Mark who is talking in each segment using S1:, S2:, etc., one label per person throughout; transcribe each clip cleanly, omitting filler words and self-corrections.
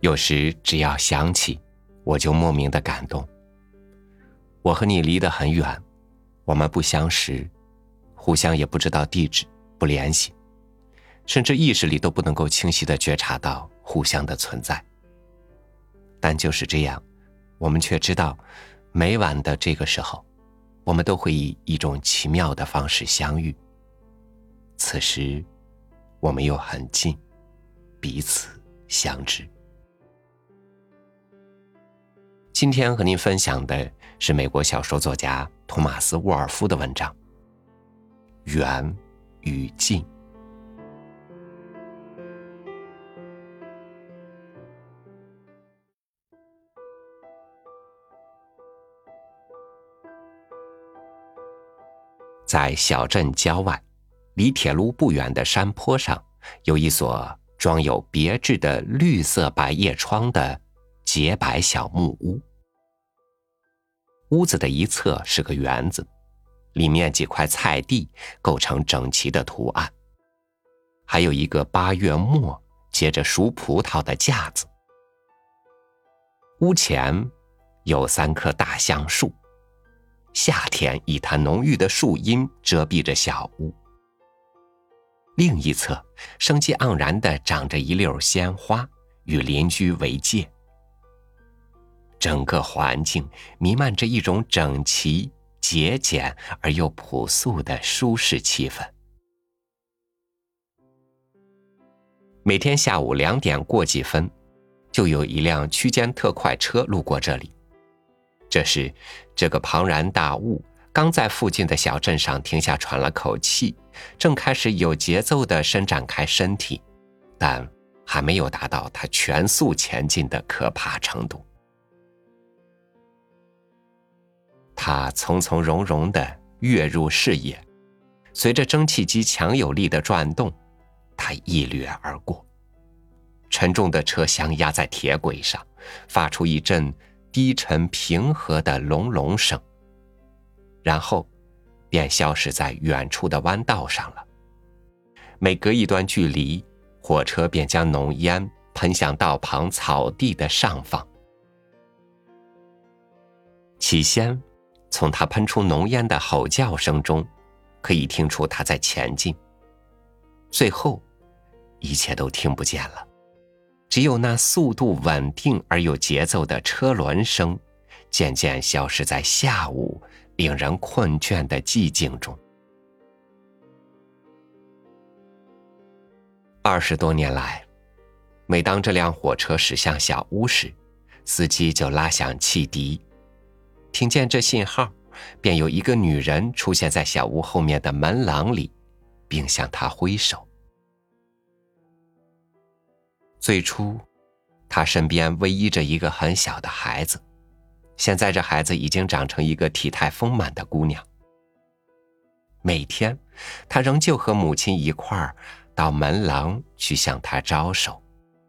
S1: 有时只要想起，我就莫名的感动。我和你离得很远，我们不相识，互相也不知道地址，不联系，甚至意识里都不能够清晰地觉察到互相的存在。但就是这样，我们却知道，每晚的这个时候，我们都会以一种奇妙的方式相遇。此时，我们又很近，彼此相知。今天和您分享的是美国小说作家托马斯·沃尔夫的文章《远与近》。在小镇郊外，离铁路不远的山坡上，有一所装有别致的绿色百叶窗的洁白小木屋。屋子的一侧是个园子，里面几块菜地构成整齐的图案，还有一个8月末结着熟葡萄的架子。屋前有3棵大橡树，夏天一滩浓郁的树荫遮蔽着小屋。另一侧生机盎然地长着一溜鲜花，与邻居为界。整个环境弥漫着一种整齐、节俭而又朴素的舒适气氛。每天下午2点过几分，就有一辆区间特快车路过这里。这时，这个庞然大物刚在附近的小镇上停下喘了口气，正开始有节奏地伸展开身体，但还没有达到它全速前进的可怕程度。它从从容容地跃入视野，随着蒸汽机强有力的转动，它一掠而过。沉重的车厢压在铁轨上，发出一阵低沉平和的隆隆声，然后便消失在远处的弯道上了。每隔一段距离，火车便将浓烟喷向道旁草地的上方。起先，从它喷出浓烟的吼叫声中，可以听出它在前进。最后，一切都听不见了，只有那速度稳定而有节奏的车轮声，渐渐消失在下午令人困倦的寂静中。20多年来，每当这辆火车驶向小屋时，司机就拉响汽笛。听见这信号，便有一个女人出现在小屋后面的门廊里，并向她挥手。最初，她身边偎依着一个很小的孩子，现在这孩子已经长成一个体态丰满的姑娘。每天，她仍旧和母亲一块儿到门廊去向她招手。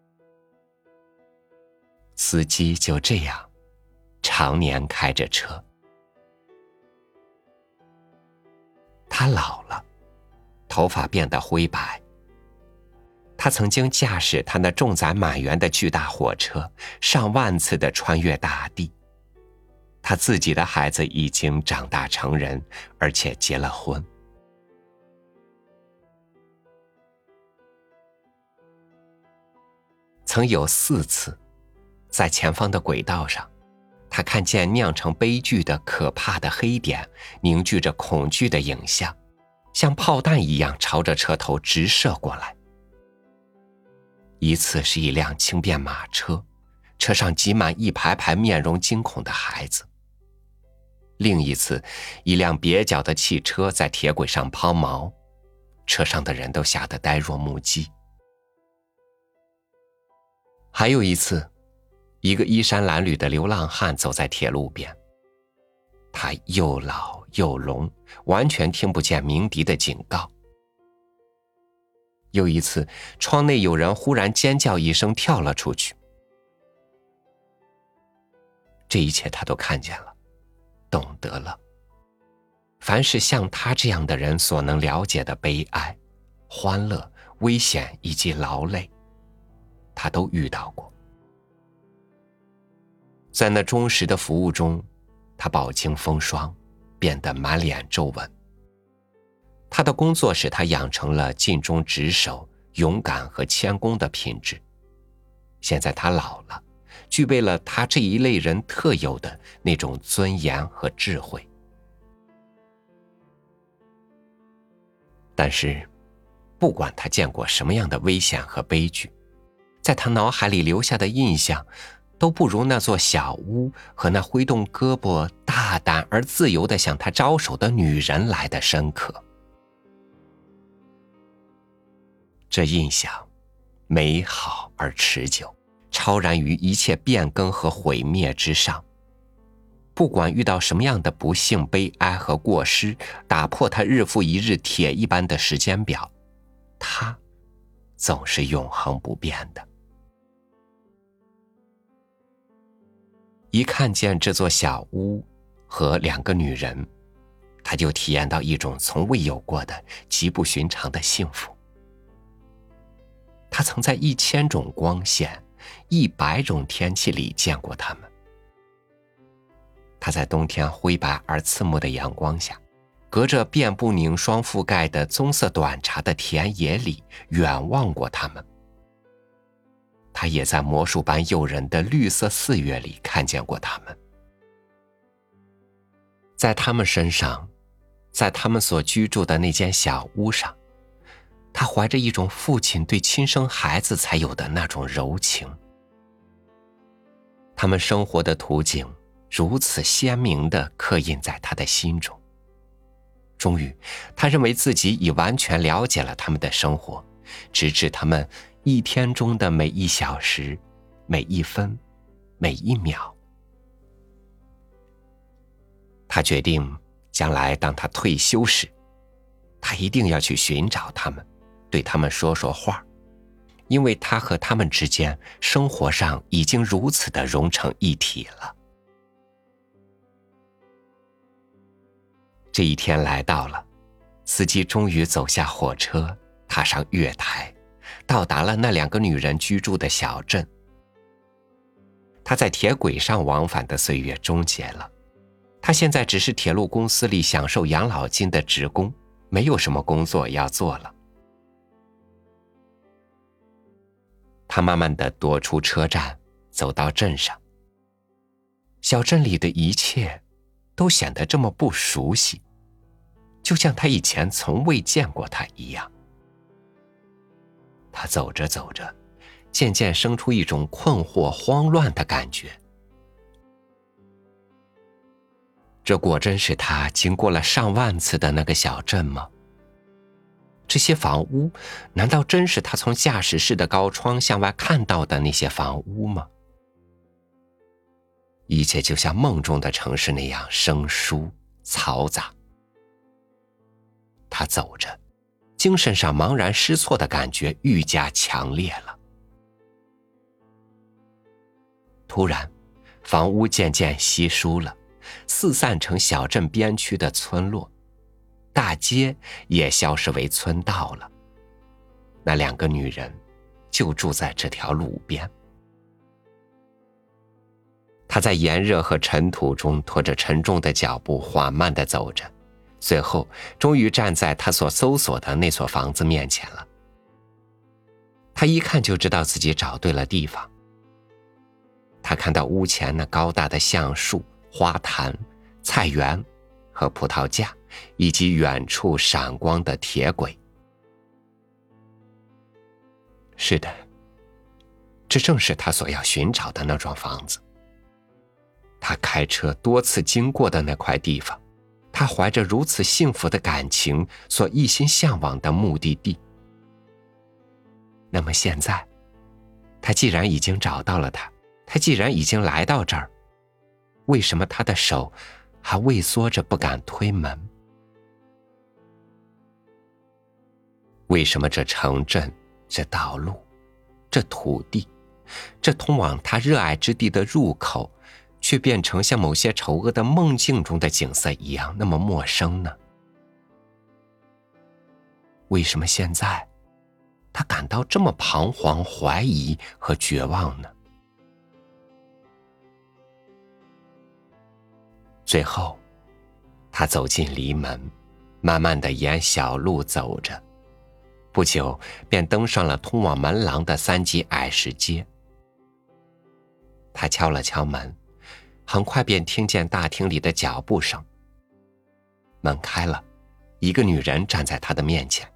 S1: 司机就这样常年开着车。他老了，头发变得灰白。他曾经驾驶他那重载满员的巨大火车，上万次地穿越大地。他自己的孩子已经长大成人，而且结了婚。曾有4次，在前方的轨道上，他看见酿成悲剧的可怕的黑点凝聚着恐惧的影像，像炮弹一样朝着车头直射过来。一次是一辆轻便马车，车上挤满一排排面容惊恐的孩子。另一次，一辆蹩脚的汽车在铁轨上抛锚，车上的人都吓得呆若木鸡。还有一次，一个衣衫褴褛的流浪汉走在铁路边，他又老又聋，完全听不见鸣笛的警告。又一次，窗内有人忽然尖叫一声跳了出去。这一切他都看见了，懂得了。凡是像他这样的人所能了解的悲哀、欢乐、危险以及劳累，他都遇到过。 在那忠实的服务中，他饱经风霜，变得满脸皱纹。他的工作使他养成了尽忠职守、勇敢和谦恭的品质。现在他老了，具备了他这一类人特有的那种尊严和智慧。但是，不管他见过什么样的危险和悲剧，在他脑海里留下的印象，都不如那座小屋和那挥动胳膊、大胆而自由地向他招手的女人来的深刻。这印象美好而持久，超然于一切变更和毁灭之上。不管遇到什么样的不幸、悲哀和过失，打破他日复一日铁一般的时间表，他总是永恒不变的。一看见这座小屋和两个女人，他就体验到一种从未有过的极不寻常的幸福。他曾在1000种光线、100种天气里见过他们。他在冬天灰白而刺目的阳光下，隔着遍布凝霜覆盖的棕色短茶的田野里远望过他们。他也在魔术般诱人的绿色4月里看见过他们。在他们身上，在他们所居住的那间小屋上，他怀着一种父亲对亲生孩子才有的那种柔情。他们生活的图景如此鲜明地刻印在他的心中。终于，他认为自己已完全了解了他们的生活，直至他们一天中的每1小时、每1分、每1秒。他决定，将来当他退休时，他一定要去寻找他们，对他们说说话，因为他和他们之间生活上已经如此的融成一体了。这一天来到了，司机终于走下火车，踏上月台，到达了那两个女人居住的小镇。他在铁轨上往返的岁月终结了，他现在只是铁路公司里享受养老金的职工，没有什么工作要做了。他慢慢地踱出车站，走到镇上。小镇里的一切都显得这么不熟悉，就像他以前从未见过他一样。他走着走着，渐渐生出一种困惑、慌乱的感觉。这果真是他经过了上万次的那个小镇吗？这些房屋难道真是他从驾驶室的高窗向外看到的那些房屋吗？一切就像梦中的城市那样生疏嘈杂。他走着，精神上茫然失措的感觉愈加强烈了。突然，房屋渐渐稀疏了，四散成小镇边区的村落，大街也消失为村道了。那两个女人就住在这条路边。她在炎热和尘土中拖着沉重的脚步缓慢地走着，最后终于站在她所搜索的那所房子面前了。她一看就知道自己找对了地方。她看到屋前那高大的橡树、花坛、菜园和葡萄架，以及远处闪光的铁轨。是的，这正是他所要寻找的那幢房子。他开车多次经过的那块地方，他怀着如此幸福的感情所一心向往的目的地。那么现在，他既然已经找到了他，他既然已经来到这儿，为什么他的手还畏缩着不敢推门？为什么这城镇、这道路、这土地、这通往他热爱之地的入口，却变成像某些丑恶的梦境中的景色一样那么陌生呢？为什么现在他感到这么彷徨、怀疑和绝望呢？ 最后，他走进篱门，慢慢地沿小路走着，不久便登上了通往门廊的3级矮石阶。他敲了敲门，很快便听见大厅里的脚步声。门开了，一个女人站在他的面前。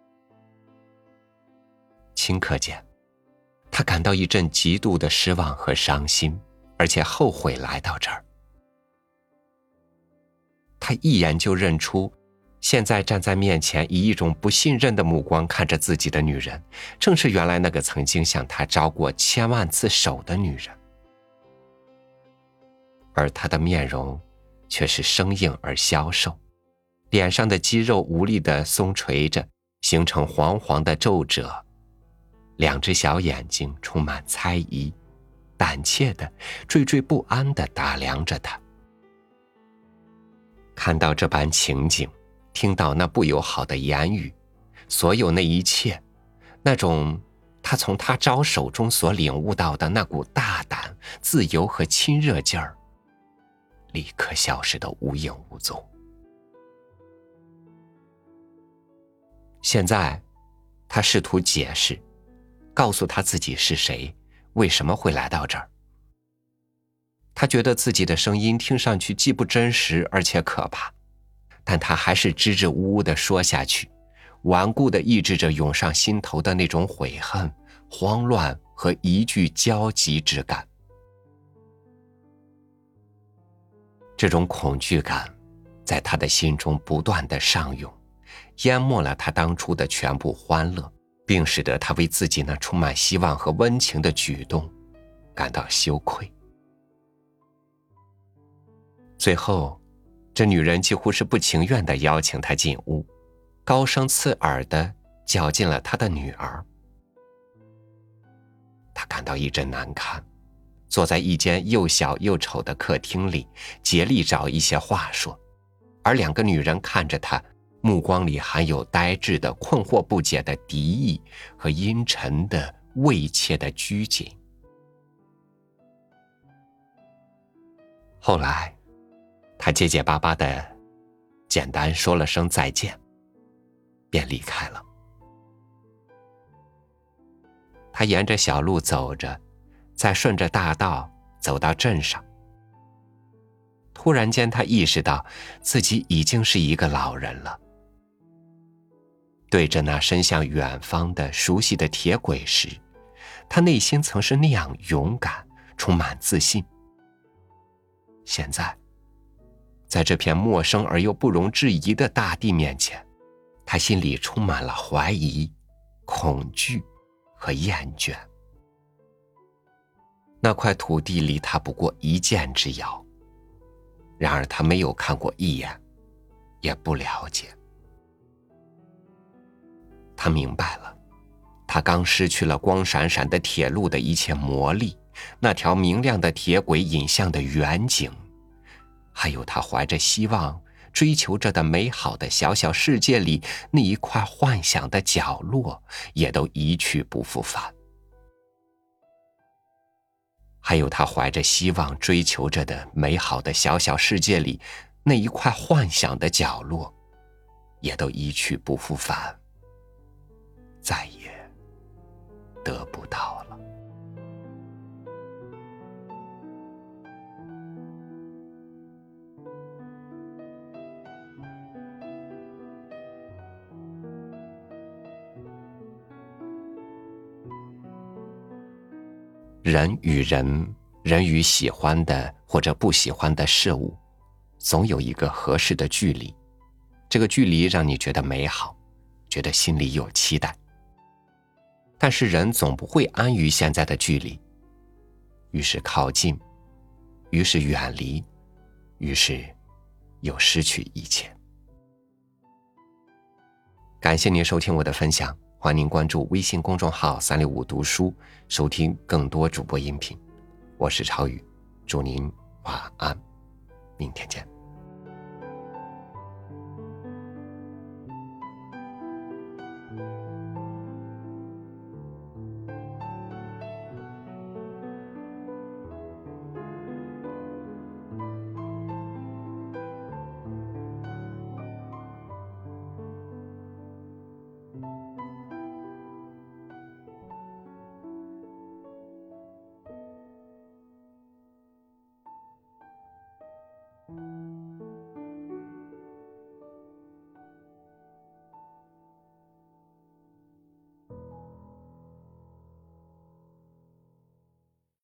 S1: 顷刻间，他感到一阵极度的失望和伤心，而且后悔来到这儿。他一眼就认出，现在站在面前以一种不信任的目光看着自己的女人，正是原来那个曾经向他招过千万次手的女人。而她的面容却是生硬而消瘦，脸上的肌肉无力地松垂着，形成黄黄的皱褶，2只小眼睛充满猜疑，胆怯的、惴惴不安地打量着他。看到这般情景，听到那不友好的言语，所有那一切，那种他从他招手中所领悟到的那股大胆、自由和亲热劲儿，立刻消失得无影无踪。现在，他试图解释，告诉他自己是谁，为什么会来到这儿。他觉得自己的声音听上去既不真实，而且可怕，但他还是支支吾吾地说下去，顽固地抑制着涌上心头的那种悔恨、慌乱和一句焦急之感。这种恐惧感在他的心中不断地上涌，淹没了他当初的全部欢乐，并使得他为自己那充满希望和温情的举动感到羞愧。最后，这女人几乎是不情愿地邀请他进屋，高声刺耳地叫进了他的女儿。他感到一阵难堪，坐在一间又小又丑的客厅里，竭力找一些话说，而2个女人看着他，目光里含有呆滞的、困惑不解的敌意和阴沉的、畏怯的拘谨。后来，他结结巴巴地简单说了声再见，便离开了。他沿着小路走着，再顺着大道走到镇上。突然间，他意识到自己已经是一个老人了。对着那伸向远方的熟悉的铁轨时，他内心曾是那样勇敢，充满自信。现在，在这片陌生而又不容置疑的大地面前，他心里充满了怀疑、恐惧和厌倦。那块土地离他不过一箭之遥，然而他没有看过一眼，也不了解。他明白了，他刚失去了光闪闪的铁路的一切魔力，那条明亮的铁轨引向的远景，还有他怀着希望追求着的美好的小小世界里那一块幻想的角落，也都一去不复返。还有他怀着希望追求着的美好的小小世界里那一块幻想的角落，也都一去不复返，再也得不到了。人与人，人与喜欢的或者不喜欢的事物，总有一个合适的距离，这个距离让你觉得美好，觉得心里有期待。但是人总不会安于现在的距离，于是靠近，于是远离，于是又失去一切。感谢您收听我的分享，欢迎您关注微信公众号365读书，收听更多主播音频。我是超宇，祝您晚安，明天见。